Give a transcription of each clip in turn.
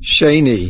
שני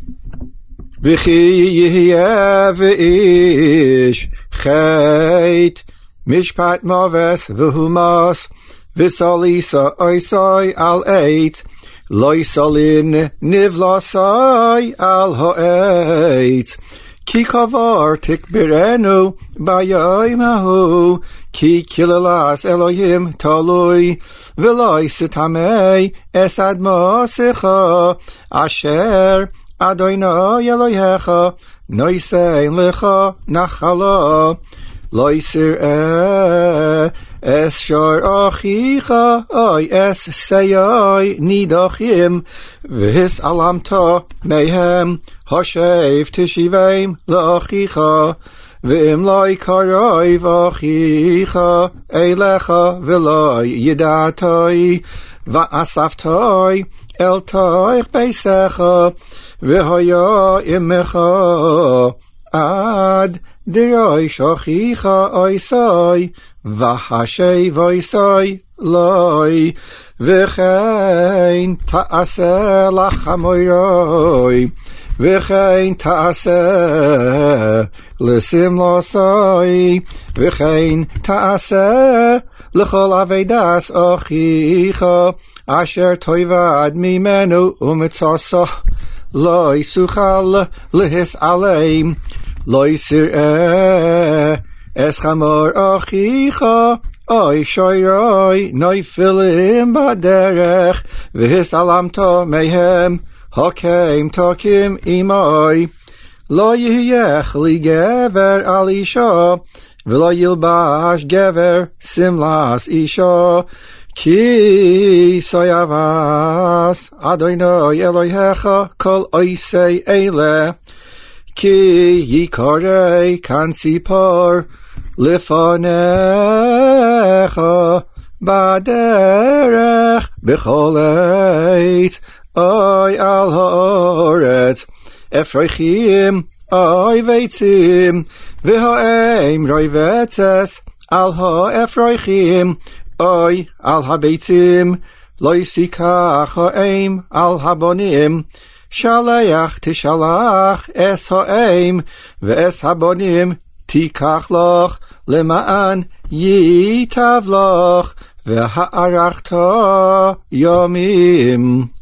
וכי יהיה ואיש חית משפט מובס והומס וסוליסה אויסוי על עץ לא יסולין נבלסוי על העץ כי קבר תקברנו ביום ההוא כי כללס אלוהים תלוי ולא יסתמי אסד מוסך אשר אדוני אלוהיך נויסן לך נחלה לא יסראה אס שור אחיך אוי אס סיי נידחים והסעלמתו מהם השב תשיבם לאחיך ואם לא יקרב אחיך אליך ולא ידעתי ואספתי אל תוך ביתך והיה עמך עד דריש אחיך אויסי והשב אויסי לי וכן תעשה לחמורי וכן תעשה לשמלוסי וכן תעשה לכל עבודת אחיך אשר תאבד ממנו ומצאסו לא יסוכל להסעלם לא יסראה אס חמור אחיך אוי שוירוי נופלים בדרך והסעלמתו מהם הקים תקים עמי לא יהיה לי גבר על אישה ולא ילבש גבר שמלת אישה כי סויבס אדוני אלוהיך כל עושי אלה כי יקרא כאן ציפור לפניך בדרך בכל עת אוי על הארץ אפרחים אוי ביצים והאם רויבצס על האפרחים אוי על הביצים לא יסיקח האם על הבונים שלח תשלח אס האם ואס הבונים תיקח לך למען ייטב לך והארכת ימים